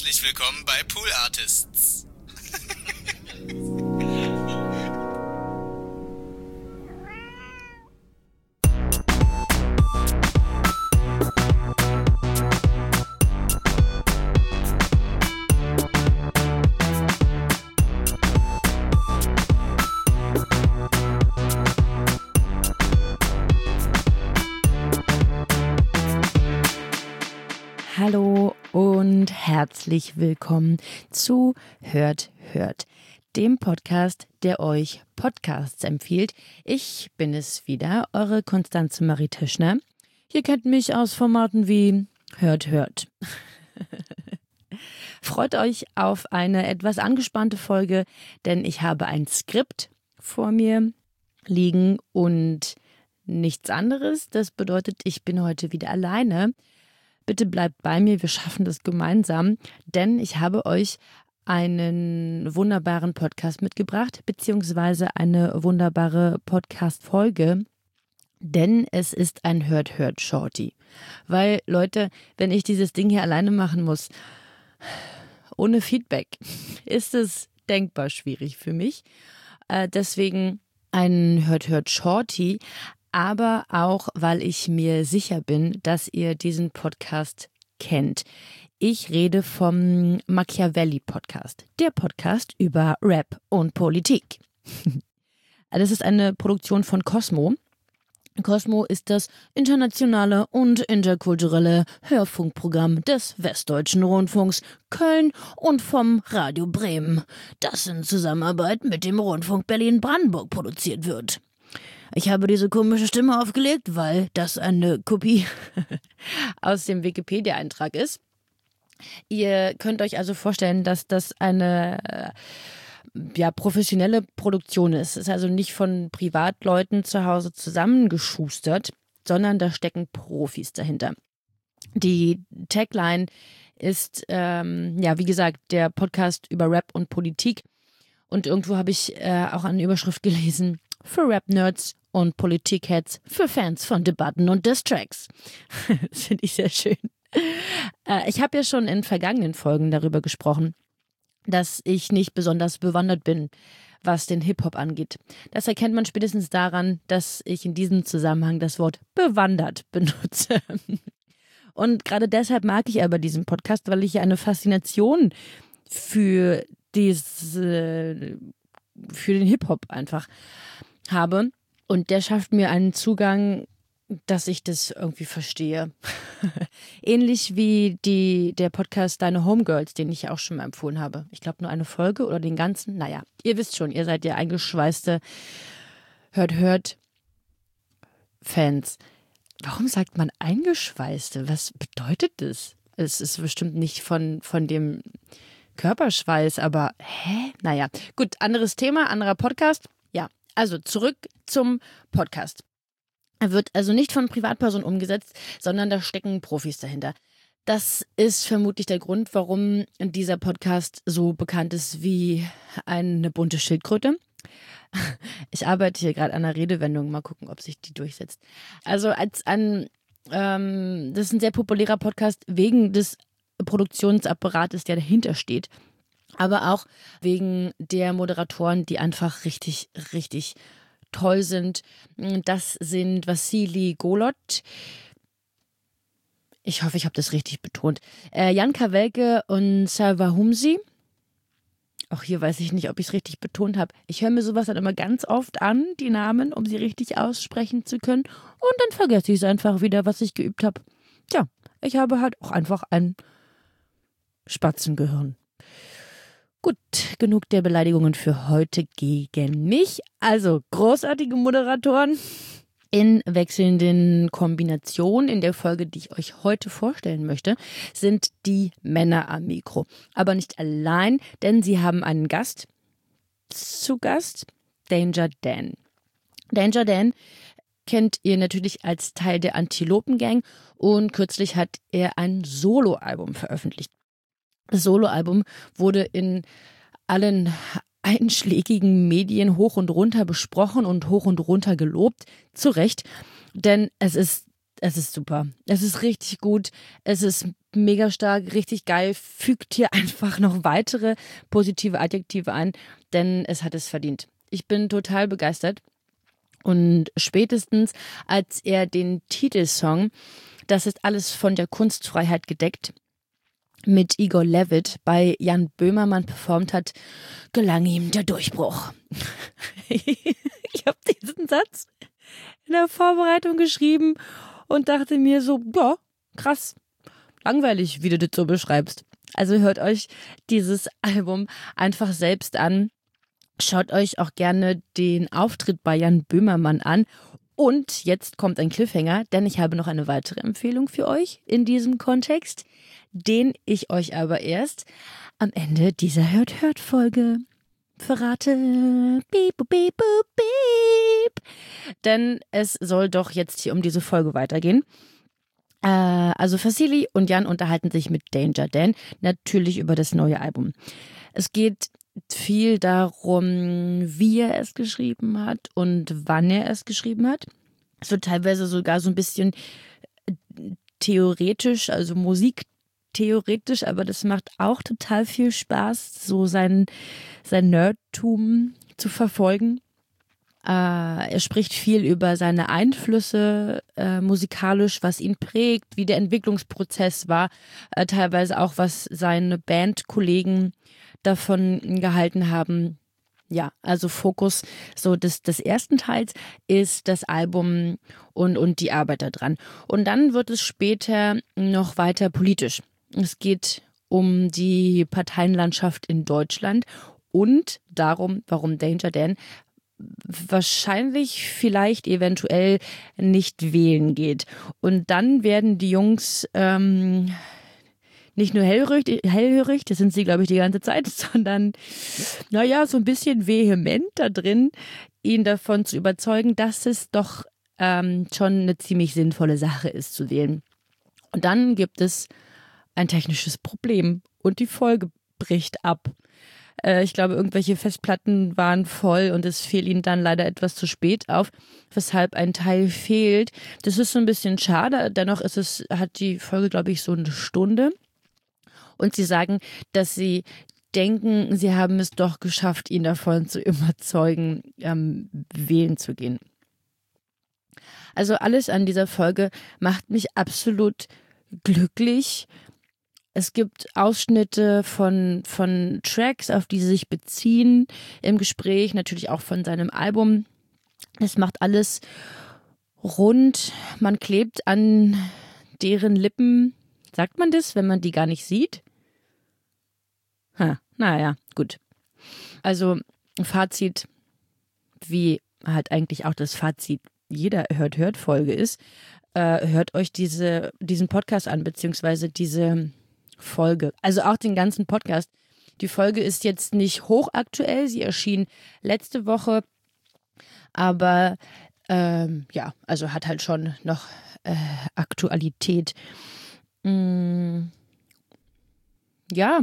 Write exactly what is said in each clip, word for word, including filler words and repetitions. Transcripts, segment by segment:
Herzlich willkommen bei Pool Artists. Hallo und herzlich willkommen zu Hört, Hört, dem Podcast, der euch Podcasts empfiehlt. Ich bin es wieder, eure Konstanze Marie Tischner. Ihr kennt mich aus Formaten wie Hört, Hört. Freut euch auf eine etwas angespannte Folge, denn ich habe ein Skript vor mir liegen und nichts anderes. Das bedeutet, ich bin heute wieder alleine. Bitte bleibt bei mir, wir schaffen das gemeinsam, denn ich habe euch einen wunderbaren Podcast mitgebracht, beziehungsweise eine wunderbare Podcast-Folge, denn es ist ein Hört-Hört-Shorty. Weil, Leute, wenn ich dieses Ding hier alleine machen muss, ohne Feedback, ist es denkbar schwierig für mich. Äh, deswegen ein Hört-Hört-Shorty, aber auch, weil ich mir sicher bin, dass ihr diesen Podcast kennt. Ich rede vom Machiavelli-Podcast, der Podcast über Rap und Politik. Das ist eine Produktion von Cosmo. Cosmo ist das internationale und interkulturelle Hörfunkprogramm des Westdeutschen Rundfunks Köln und vom Radio Bremen, das in Zusammenarbeit mit dem Rundfunk Berlin-Brandenburg produziert wird. Ich habe diese komische Stimme aufgelegt, weil das eine Kopie aus dem Wikipedia-Eintrag ist. Ihr könnt euch also vorstellen, dass das eine äh, ja, professionelle Produktion ist. Es ist also nicht von Privatleuten zu Hause zusammengeschustert, sondern da stecken Profis dahinter. Die Tagline ist, ähm, ja, wie gesagt, der Podcast über Rap und Politik. Und irgendwo habe ich äh, auch eine Überschrift gelesen: für Rap-Nerds und Politik-Heads, für Fans von Debatten und Diss-Tracks. Das finde ich sehr schön. Äh, ich habe ja schon in vergangenen Folgen darüber gesprochen, dass ich nicht besonders bewandert bin, was den Hip-Hop angeht. Das erkennt man spätestens daran, dass ich in diesem Zusammenhang das Wort bewandert benutze. Und gerade deshalb mag ich aber diesen Podcast, weil ich ja eine Faszination für diese, für den Hip-Hop einfach habe. Und der schafft mir einen Zugang, dass ich das irgendwie verstehe. Ähnlich wie die, der Podcast Deine Homegirls, den ich ja auch schon mal empfohlen habe. Ich glaube nur eine Folge oder den ganzen. Naja, ihr wisst schon, ihr seid ja eingeschweißte Hört-Hört-Fans. Warum sagt man eingeschweißte? Was bedeutet das? Es ist bestimmt nicht von, von dem Körperschweiß, aber hä? Naja, gut, anderes Thema, anderer Podcast. Ja, also zurück zum Podcast. Er wird also nicht von Privatpersonen umgesetzt, sondern da stecken Profis dahinter. Das ist vermutlich der Grund, warum dieser Podcast so bekannt ist wie eine bunte Schildkröte. Ich arbeite hier gerade an einer Redewendung, mal gucken, ob sich die durchsetzt. Also als ein, ähm, das ist ein sehr populärer Podcast wegen des Produktionsapparates, der dahinter steht. Aber auch wegen der Moderatoren, die einfach richtig, richtig toll sind. Das sind Vassili Golot. Ich hoffe, ich habe das richtig betont. Äh, Jan Kawelke und Salva Humsi. Auch hier weiß ich nicht, ob ich es richtig betont habe. Ich höre mir sowas dann immer ganz oft an, die Namen, um sie richtig aussprechen zu können. Und dann vergesse ich es einfach wieder, was ich geübt habe. Tja, ich habe halt auch einfach ein Spatzengehirn. Gut, genug der Beleidigungen für heute gegen mich. Also großartige Moderatoren in wechselnden Kombinationen. In der Folge, die ich euch heute vorstellen möchte, sind die Männer am Mikro. Aber nicht allein, denn sie haben einen Gast zu Gast, Danger Dan. Danger Dan kennt ihr natürlich als Teil der Antilopen-Gang und kürzlich hat er ein Soloalbum veröffentlicht. Das Soloalbum wurde in allen einschlägigen Medien hoch und runter besprochen und hoch und runter gelobt. Zu Recht, denn es ist, es ist super. Es ist richtig gut. Es ist mega stark, richtig geil. Fügt hier einfach noch weitere positive Adjektive ein, denn es hat es verdient. Ich bin total begeistert. Und spätestens, als er den Titelsong „Das ist alles von der Kunstfreiheit gedeckt" mit Igor Levit bei Jan Böhmermann performt hat, gelang ihm der Durchbruch. Ich habe diesen Satz in der Vorbereitung geschrieben und dachte mir so, ja, krass, langweilig, wie du das so beschreibst. Also hört euch dieses Album einfach selbst an. Schaut euch auch gerne den Auftritt bei Jan Böhmermann an. Und jetzt kommt ein Cliffhanger, denn ich habe noch eine weitere Empfehlung für euch in diesem Kontext, den ich euch aber erst am Ende dieser Hört-Hört-Folge verrate. Beep, beep, beep, beep. Denn es soll doch jetzt hier um diese Folge weitergehen. Äh, also Vasili und Jan unterhalten sich mit Danger Dan natürlich über das neue Album. Es geht viel darum, wie er es geschrieben hat und wann er es geschrieben hat. Es wird teilweise sogar so ein bisschen theoretisch, also musiktheoretisch, aber das macht auch total viel Spaß, so sein, sein Nerdtum zu verfolgen. Äh, er spricht viel über seine Einflüsse äh, musikalisch, was ihn prägt, wie der Entwicklungsprozess war, äh, teilweise auch, was seine Bandkollegen davon gehalten haben. Ja, also Fokus so des, des ersten Teils ist das Album und, und die Arbeit daran. Und dann wird es später noch weiter politisch. Es geht um die Parteienlandschaft in Deutschland und darum, warum Danger Dan wahrscheinlich, vielleicht, eventuell nicht wählen geht. Und dann werden die Jungs ähm, nicht nur hellhörig, hellhörig, das sind sie, glaube ich, die ganze Zeit, sondern, naja, so ein bisschen vehement da drin, ihn davon zu überzeugen, dass es doch ähm, schon eine ziemlich sinnvolle Sache ist, zu wählen. Und dann gibt es ein technisches Problem und die Folge bricht ab. Äh, ich glaube, irgendwelche Festplatten waren voll und es fiel ihnen dann leider etwas zu spät auf, weshalb ein Teil fehlt. Das ist so ein bisschen schade, dennoch ist es, hat die Folge, glaube ich, so eine Stunde. Und sie sagen, dass sie denken, sie haben es doch geschafft, ihn davon zu überzeugen, ähm, wählen zu gehen. Also alles an dieser Folge macht mich absolut glücklich. Es gibt Ausschnitte von, von Tracks, auf die sie sich beziehen im Gespräch, natürlich auch von seinem Album. Es macht alles rund. Man klebt an deren Lippen. Sagt man das, wenn man die gar nicht sieht? Ha, naja, gut. Also Fazit, wie halt eigentlich auch das Fazit jeder Hört-Hört-Folge ist, äh, hört euch diese, diesen Podcast an, beziehungsweise diese Folge. Also auch den ganzen Podcast. Die Folge ist jetzt nicht hochaktuell, sie erschien letzte Woche, aber ähm, ja, also hat halt schon noch äh, Aktualität. Mm, ja,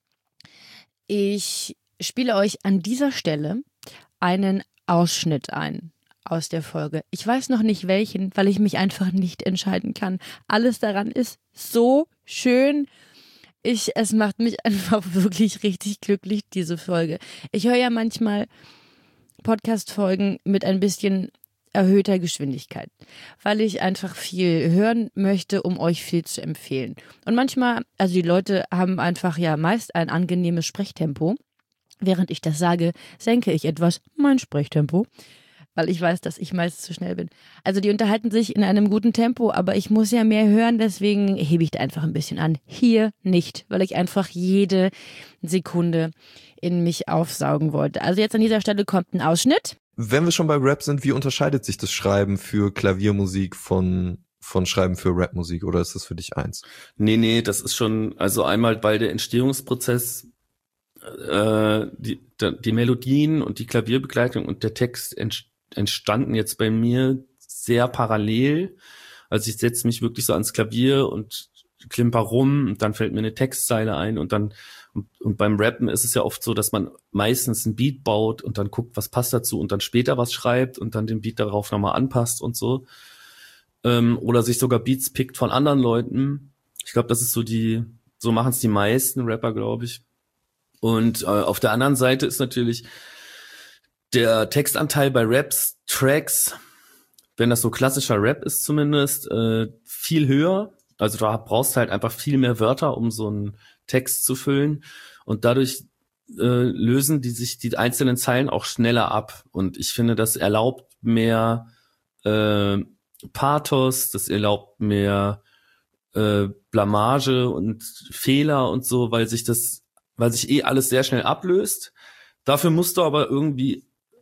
ich spiele euch an dieser Stelle einen Ausschnitt ein aus der Folge. Ich weiß noch nicht welchen, weil ich mich einfach nicht entscheiden kann. Alles daran ist so schön. Ich, es macht mich einfach wirklich richtig glücklich, diese Folge. Ich höre ja manchmal Podcast-Folgen mit ein bisschen erhöhter Geschwindigkeit, weil ich einfach viel hören möchte, um euch viel zu empfehlen. Und manchmal, also die Leute haben einfach ja meist ein angenehmes Sprechtempo. Während ich das sage, senke ich etwas mein Sprechtempo, weil ich weiß, dass ich meist zu schnell bin. Also die unterhalten sich in einem guten Tempo, aber ich muss ja mehr hören, deswegen hebe ich da einfach ein bisschen an. Hier nicht, weil ich einfach jede Sekunde in mich aufsaugen wollte. Also jetzt an dieser Stelle kommt ein Ausschnitt. Wenn wir schon bei Rap sind, wie unterscheidet sich das Schreiben für Klaviermusik von von Schreiben für Rapmusik, oder ist das für dich eins? Nee, nee, das ist schon, also einmal, weil der Entstehungsprozess, äh, die, die Melodien und die Klavierbegleitung und der Text ent, entstanden jetzt bei mir sehr parallel. Also ich setze mich wirklich so ans Klavier und klimper rum und dann fällt mir eine Textzeile ein und dann und, und beim Rappen ist es ja oft so, dass man meistens ein Beat baut und dann guckt, was passt dazu und dann später was schreibt und dann den Beat darauf nochmal anpasst und so. Ähm, oder sich sogar Beats pickt von anderen Leuten. Ich glaube, das ist so die, so machen es die meisten Rapper, glaube ich. Und äh, auf der anderen Seite ist natürlich der Textanteil bei Raps, Tracks, wenn das so klassischer Rap ist zumindest, äh, viel höher. Also da brauchst du halt einfach viel mehr Wörter, um so einen Text zu füllen. Und dadurch äh, lösen die sich die einzelnen Zeilen auch schneller ab. Und ich finde, das erlaubt mehr äh, Pathos, das erlaubt mehr äh, Blamage und Fehler und so, weil sich das, weil sich eh alles sehr schnell ablöst. Dafür musst du aber irgendwie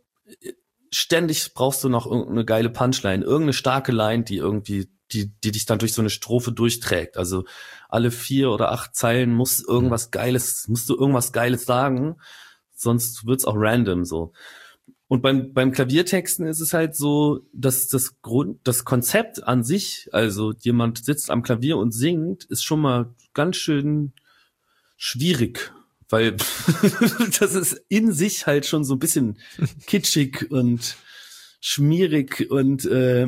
ständig brauchst du noch irgendeine geile Punchline, irgendeine starke Line, die irgendwie, die, die dich dann durch so eine Strophe durchträgt. Also alle vier oder acht Zeilen muss irgendwas Geiles, musst du irgendwas Geiles sagen, sonst wird's auch random so. Und beim, beim Klaviertexten ist es halt so, dass das Grund, das Konzept an sich, also jemand sitzt am Klavier und singt, ist schon mal ganz schön schwierig. Weil das ist in sich halt schon so ein bisschen kitschig und schmierig und äh,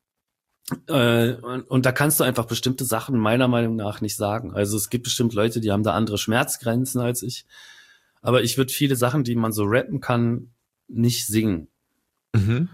äh, und, und da kannst du einfach bestimmte Sachen meiner Meinung nach nicht sagen. Also es gibt bestimmt Leute, die haben da andere Schmerzgrenzen als ich. Aber ich würde viele Sachen, die man so rappen kann, nicht singen. Mhm.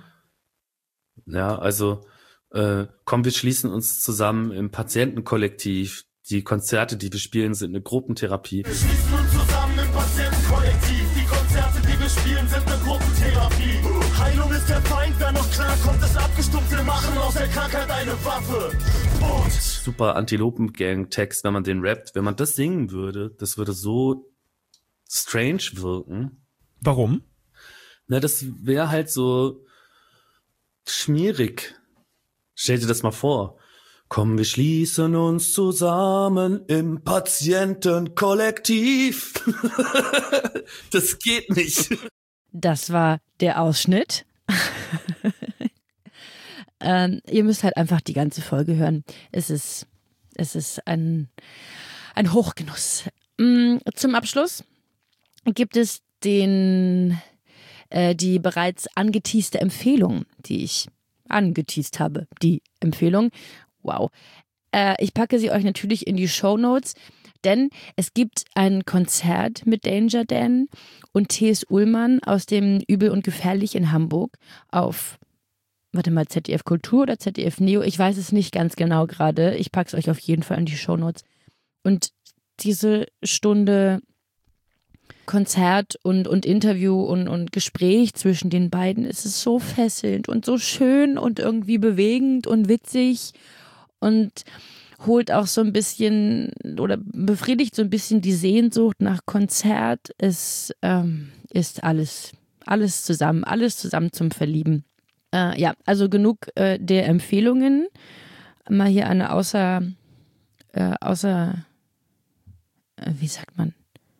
Ja, also äh, komm, wir schließen uns zusammen im Patientenkollektiv. Die Konzerte, die wir spielen, sind eine Gruppentherapie. Wir schließen uns zusammen im Patientenkollektiv. Die Konzerte, die wir spielen, sind eine Gruppentherapie. Heilung ist der Feind, wer noch klar kommt, ist abgestumpft. Wir machen aus der Krankheit eine Waffe. Und super Antilopen-Gang-Text, wenn man den rappt. Wenn man das singen würde, das würde so strange wirken. Warum? Na, das wäre halt so schmierig. Stell dir das mal vor. Komm, wir schließen uns zusammen im Patientenkollektiv. Das geht nicht. Das war der Ausschnitt. ähm, ihr müsst halt einfach die ganze Folge hören. Es ist, es ist ein, ein Hochgenuss. Mm, zum Abschluss gibt es den, äh, die bereits angeteaste Empfehlung, die ich angeteast habe. Die Empfehlung. Wow. Äh, ich packe sie euch natürlich in die Shownotes, denn es gibt ein Konzert mit Danger Dan und T S. Ullmann aus dem Übel und Gefährlich in Hamburg auf, warte mal, Z D F Kultur oder Z D F Neo, ich weiß es nicht ganz genau gerade. Ich packe es euch auf jeden Fall in die Shownotes. Und diese Stunde Konzert und, und Interview und, und Gespräch zwischen den beiden, es ist so fesselnd und so schön und irgendwie bewegend und witzig und holt auch so ein bisschen oder befriedigt so ein bisschen die Sehnsucht nach Konzert. Es ähm, ist alles, alles zusammen, alles zusammen zum Verlieben. Äh, ja, also genug äh, der Empfehlungen. Mal hier eine außer, äh, außer, äh, wie sagt man?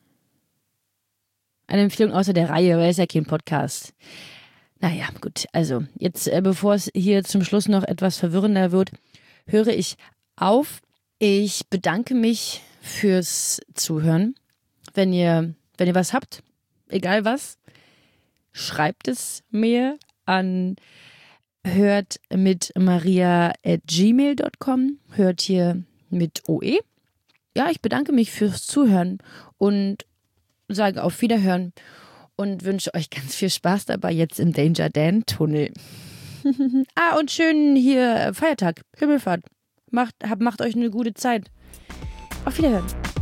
Eine Empfehlung außer der Reihe, weil es ja kein Podcast. Naja, gut, also jetzt, äh, bevor es hier zum Schluss noch etwas verwirrender wird, höre ich auf. Ich bedanke mich fürs Zuhören. Wenn ihr, wenn ihr was habt, egal was, schreibt es mir an hört mit maria at gmail dot com. Hört hier mit O E. Ja, ich bedanke mich fürs Zuhören und sage auf Wiederhören und wünsche euch ganz viel Spaß dabei jetzt im Danger Dan Tunnel. Ah, und schön hier Feiertag, Himmelfahrt. Macht, hab, macht euch eine gute Zeit. Auf Wiederhören.